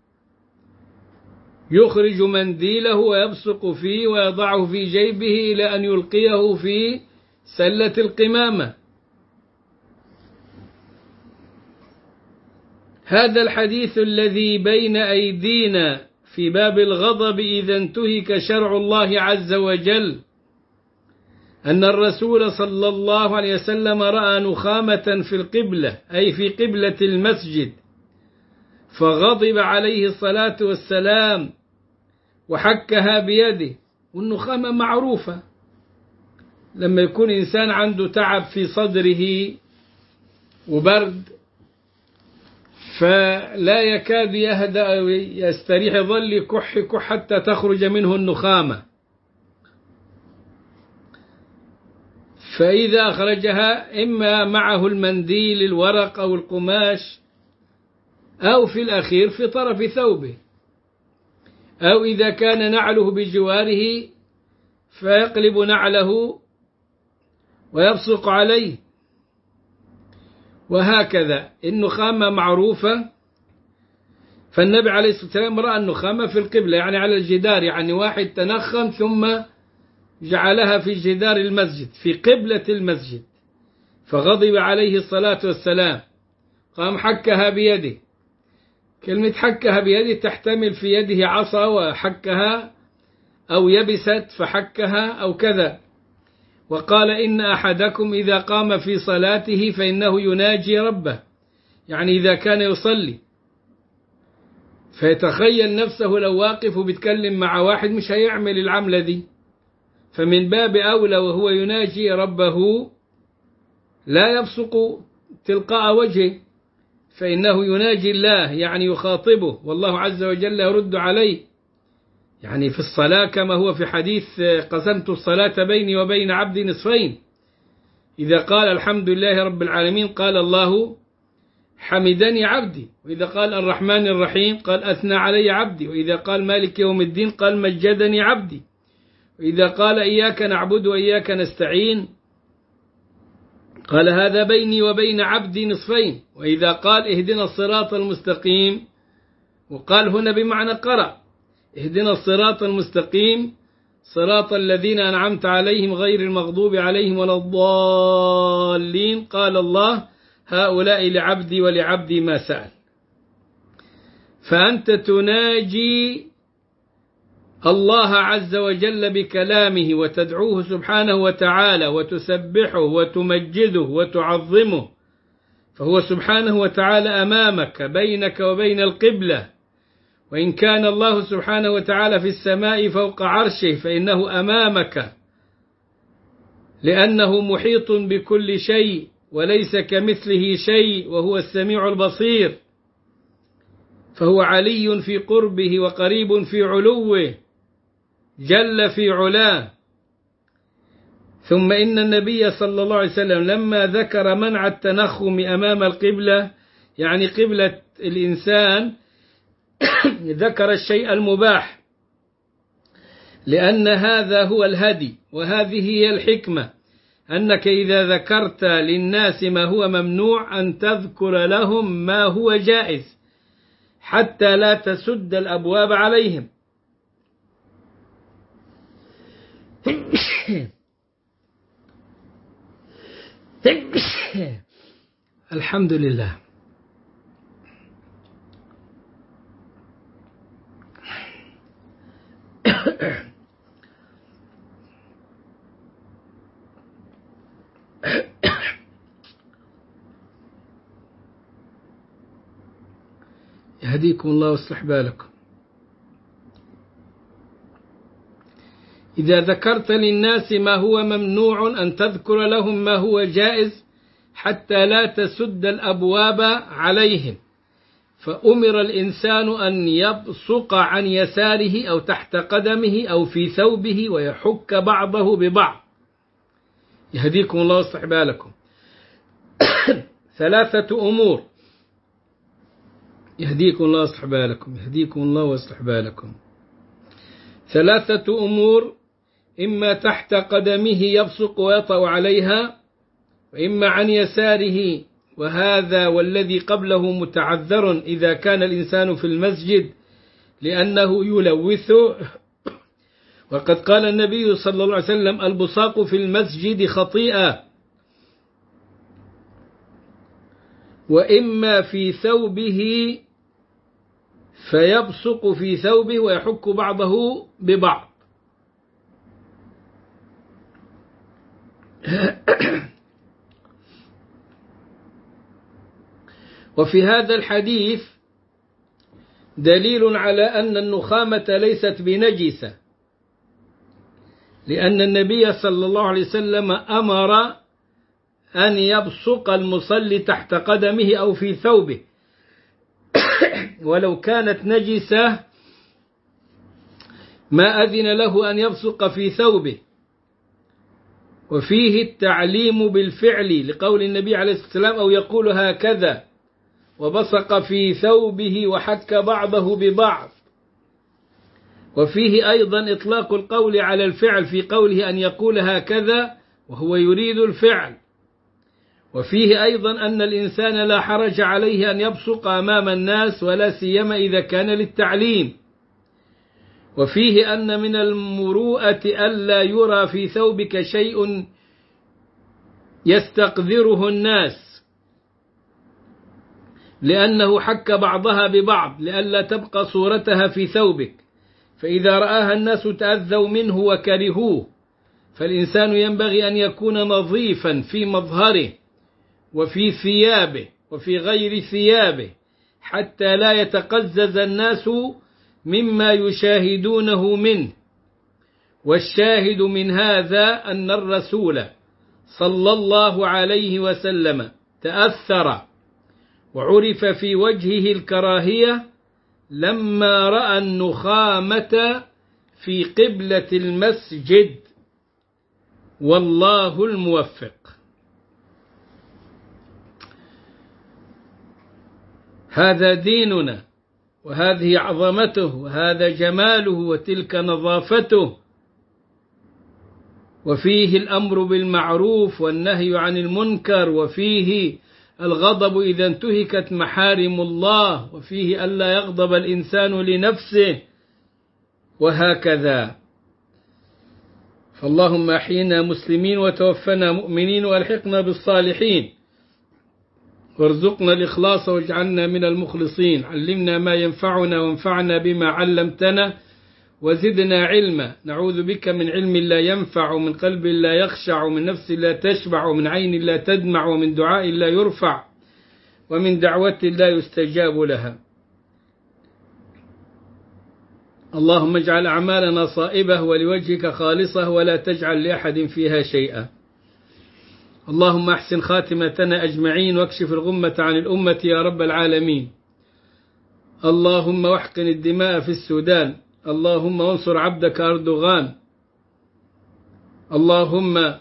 يخرج منديله ويبصق فيه ويضعه في جيبه إلى أن يلقيه في سلة القمامة. هذا الحديث الذي بين أيدينا في باب الغضب إذا انتهك شرع الله عز وجل أن الرسول صلى الله عليه وسلم رأى نخامة في القبلة، أي في قبلة المسجد، فغضب عليه الصلاة والسلام وحكها بيده. والنخامة معروفة، لما يكون إنسان عنده تعب في صدره وبرد فلا يكاد يهدأ أو يستريح، يظل يكح حتى تخرج منه النخامة، فإذا أخرجها إما معه المنديل الورق أو القماش، أو في الأخير في طرف ثوبه، أو إذا كان نعله بجواره فيقلب نعله ويبصق عليه، وهكذا. النخامة معروفة، فالنبي عليه الصلاة والسلام رأى النخامة في القبلة، يعني على الجدار، يعني واحد تنخم ثم جعلها في جدار المسجد في قبلة المسجد، فغضب عليه الصلاة والسلام، قام حكها بيده. كلمة حكها بيده تحتمل في يده عصا وحكها، أو يبست فحكها أو كذا. وقال إن أحدكم إذا قام في صلاته فإنه يناجي ربه، يعني إذا كان يصلي فيتخيل نفسه لو واقف وبيتكلم مع واحد مش هيعمل العملة دي، فمن باب أولى وهو يناجي ربه لا يبصق تلقاء وجهه، فإنه يناجي الله، يعني يخاطبه، والله عز وجل يرد عليه، يعني في الصلاة كما هو في حديث قسمت الصلاة بيني وبين عبدي نصفين، إذا قال الحمد لله رب العالمين قال الله حمدني عبدي، وإذا قال الرحمن الرحيم قال أثنى علي عبدي، وإذا قال مالك يوم الدين قال مجدني عبدي، وإذا قال إياك نعبد وإياك نستعين قال هذا بيني وبين عبدي نصفين، وإذا قال اهدنا الصراط المستقيم، وقال هنا بمعنى قرأ اهدنا الصراط المستقيم صراط الذين أنعمت عليهم غير المغضوب عليهم ولا الضالين، قال الله هؤلاء لعبدي ولعبدي ما سأل. فأنت تناجي الله عز وجل بكلامه وتدعوه سبحانه وتعالى وتسبحه وتمجده وتعظمه، فهو سبحانه وتعالى أمامك بينك وبين القبلة، وإن كان الله سبحانه وتعالى في السماء فوق عرشه فإنه أمامك، لأنه محيط بكل شيء وليس كمثله شيء وهو السميع البصير، فهو علي في قربه وقريب في علوه جل في علاه. ثم إن النبي صلى الله عليه وسلم لما ذكر منع التنخم أمام القبلة، يعني قبلة الإنسان، ذكر الشيء المباح، لأن هذا هو الهدي وهذه هي الحكمة، أنك إذا ذكرت للناس ما هو ممنوع أن تذكر لهم ما هو جائز حتى لا تسد الأبواب عليهم. الحمد لله. يهديكم الله ويصلح بالكم. إذا ذكرت للناس ما هو ممنوع أن تذكر لهم ما هو جائز حتى لا تسد الأبواب عليهم. فأمر الإنسان أن يبصق عن يساره أو تحت قدمه أو في ثوبه ويحك بعضه ببعض. يهديكم الله ويصلح بالكم. 3 أمور. يهديكم الله ويصلح بالكم. يهديكم الله ويصلح بالكم. 3 أمور: إما تحت قدمه يبصق ويطأ عليها، وإما عن يساره، وهذا والذي قبله متعذر إذا كان الإنسان في المسجد لأنه يلوث. وقد قال النبي صلى الله عليه وسلم: البصاق في المسجد خطيئة. وإما في ثوبه فيبصق في ثوبه ويحك بعضه ببعض. وفي هذا الحديث دليل على أن النخامة ليست بنجسة، لأن النبي صلى الله عليه وسلم أمر أن يبصق المصلي تحت قدمه أو في ثوبه ولو كانت نجسة ما أذن له أن يبصق في ثوبه. وفيه التعليم بالفعل لقول النبي عليه الصلاة والسلام أو يقول هكذا وبصق في ثوبه وحك بعضه ببعض. وفيه أيضا إطلاق القول على الفعل في قوله أن يقول هكذا وهو يريد الفعل. وفيه أيضا أن الإنسان لا حرج عليه أن يبصق أمام الناس ولا سيما إذا كان للتعليم. وفيه أن من المروءة ألا يرى في ثوبك شيء يستقذره الناس لأنه حك بعضها ببعض لئلا تبقى صورتها في ثوبك، فإذا رآها الناس تأذوا منه وكرهوه. فالإنسان ينبغي أن يكون نظيفا في مظهره وفي ثيابه وفي غير ثيابه حتى لا يتقزز الناس مما يشاهدونه منه. والشاهد من هذا أن الرسول صلى الله عليه وسلم تأثر وعرف في وجهه الكراهية لما رأى النخامة في قبلة المسجد، والله الموفق. هذا ديننا وهذه عظمته وهذا جماله وتلك نظافته. وفيه الأمر بالمعروف والنهي عن المنكر، وفيه الغضب إذا انتهكت محارم الله، وفيه ألا يغضب الإنسان لنفسه، وهكذا. فاللهم أحينا مسلمين وتوفنا مؤمنين وألحقنا بالصالحين، وارزقنا الإخلاص واجعلنا من المخلصين. علمنا ما ينفعنا وانفعنا بما علمتنا وزدنا علما. نعوذ بك من علم لا ينفع ومن قلب لا يخشع ومن نفس لا تشبع ومن عين لا تدمع ومن دعاء لا يرفع ومن دعوة لا يستجاب لها. اللهم اجعل أعمالنا صائبة ولوجهك خالصة ولا تجعل لأحد فيها شيئا. اللهم احسن خاتمتنا أجمعين واكشف الغمة عن الأمة يا رب العالمين. اللهم واحقن الدماء في السودان. اللهم وانصر عبدك أردوغان. اللهم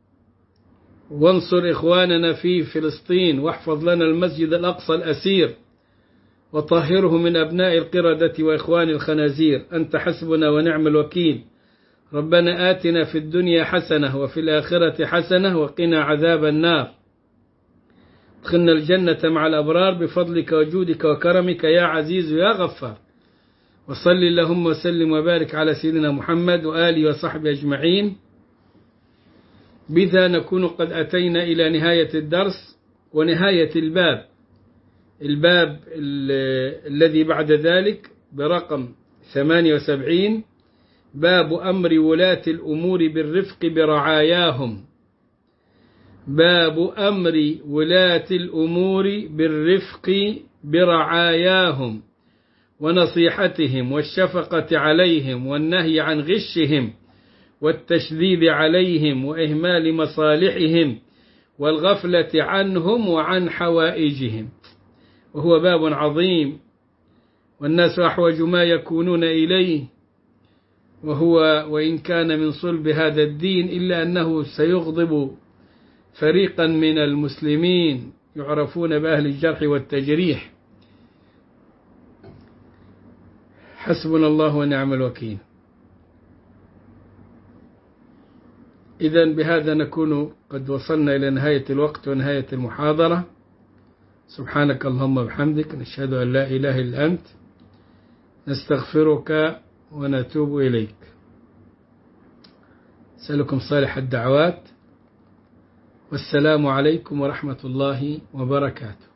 وانصر إخواننا في فلسطين، واحفظ لنا المسجد الأقصى الأسير وطهره من أبناء القردة وإخوان الخنازير. أنت حسبنا ونعم الوكيل. ربنا آتنا في الدنيا حسنة وفي الآخرة حسنة وقنا عذاب النار. ادخلنا الجنة مع الأبرار بفضلك وجودك وكرمك يا عزيز يا غفار. وصل اللهم وسلم وبارك على سيدنا محمد وآله وصحبه أجمعين. بذا نكون قد أتينا إلى نهاية الدرس ونهاية الباب الذي بعد ذلك برقم 78، باب أمر ولاة الأمور بالرفق برعاياهم. باب أمر ولاة الأمور بالرفق برعاياهم ونصيحتهم والشفقة عليهم والنهي عن غشهم والتشديد عليهم وإهمال مصالحهم والغفلة عنهم وعن حوائجهم. وهو باب عظيم والناس أحوج ما يكونون إليه، وهو وإن كان من صلب هذا الدين إلا أنه سيغضب فريقا من المسلمين يعرفون بأهل الجرح والتجريح. حسبنا الله ونعم الوكيل. إذن بهذا نكون قد وصلنا إلى نهاية الوقت ونهاية المحاضرة. سبحانك اللهم وبحمدك، نشهد أن لا إله إلا أنت، نستغفرك ونتوب إليك. أسألكم صالح الدعوات، والسلام عليكم ورحمة الله وبركاته.